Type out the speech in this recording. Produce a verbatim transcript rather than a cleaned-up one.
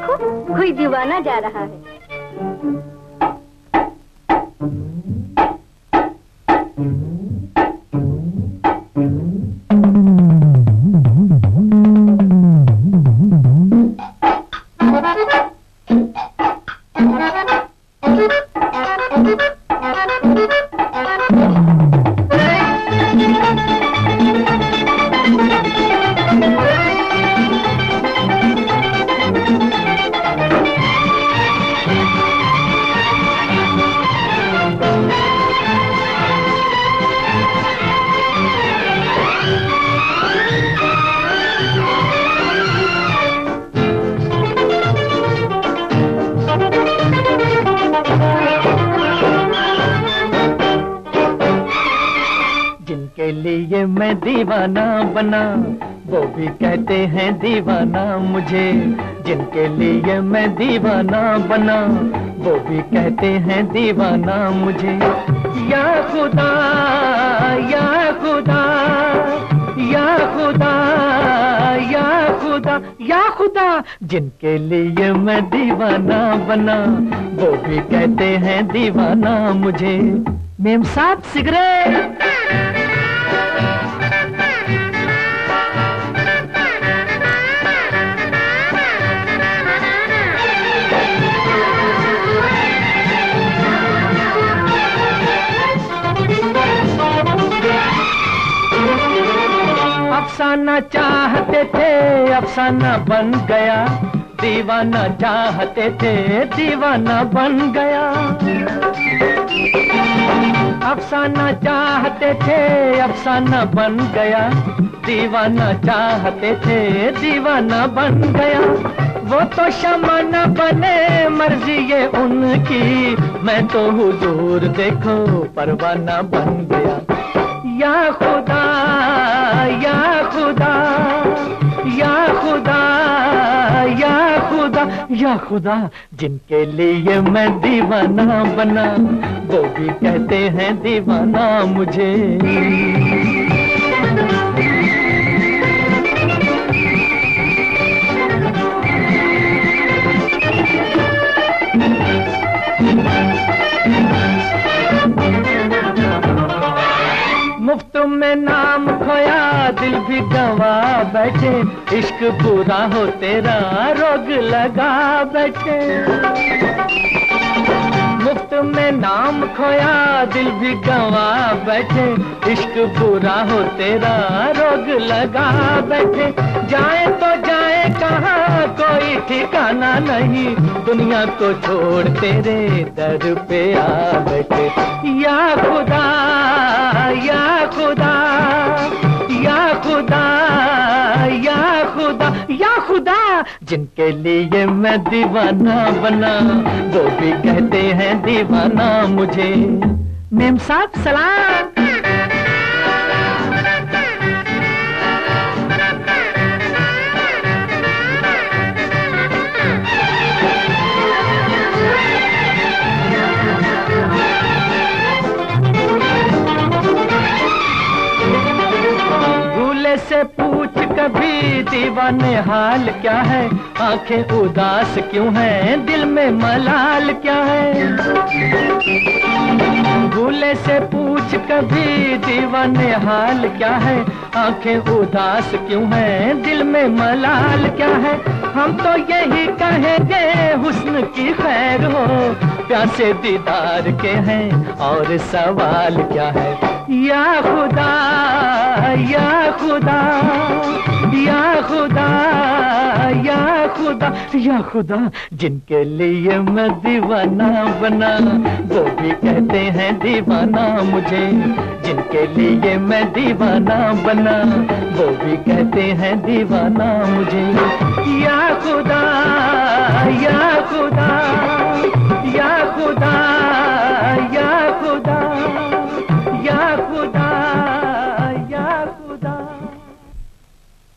देखो कोई दीवाना जा रहा है। जिनके लिए मैं दीवाना बना वो भी कहते हैं दीवाना मुझे। जिनके लिए मैं दीवाना बना वो भी कहते हैं दीवाना मुझे। या खुदा या खुदा या खुदा या खुदा या खुदा, जिनके लिए मैं दीवाना बना वो भी कहते हैं दीवाना मुझे। मेम साहब सिगरेट। अफसाना चाहते थे अफसाना बन गया, दीवाना चाहते थे दीवाना बन गया। अफसाना चाहते थे अफसाना बन गया, दीवाना चाहते थे दीवाना बन गया। वो तो शमा न बने मर्जी ये उनकी, मैं तो हुजूर देखो परवाना बन गया। या खुदा या खुदा या खुदा या खुदा या खुदा, जिनके लिए मैं दीवाना बना वो भी कहते हैं दीवाना मुझे। मुफ्त में नाम खोया दिल भी गवा बैठे, इश्क पूरा हो तेरा रोग लगा बैठे। मुफ्त में नाम खोया दिल भी गवा बैठे, इश्क पूरा हो तेरा रोग लगा बैठे। जाए तो जाए कहाँ कोई ठिकाना नहीं, दुनिया को छोड़ तेरे दर पे आ बैठे। या खुदा या खुदा या खुदा या खुदा या खुदा, जिनके लिए मैं दीवाना बना वो भी कहते हैं दीवाना मुझे। मेम साहब सलाम। से पूछ कभी दीवाने हाल क्या है, आंखें उदास क्यों हैं दिल में मलाल क्या है। भूले से पूछ कभी दीवाने हाल क्या है, आंखें उदास क्यों हैं दिल में मलाल क्या है। हम तो यही कहेंगे हुस्न की खैर हो, प्यासे दीदार के हैं और सवाल क्या है। या खुदा या खुदा या खुदा या खुदा या खुदा, जिनके लिए मैं दीवाना बना वो भी कहते हैं दीवाना मुझे। जिनके लिए मैं दीवाना बना वो भी कहते हैं दीवाना मुझे। या खुदा या खुदा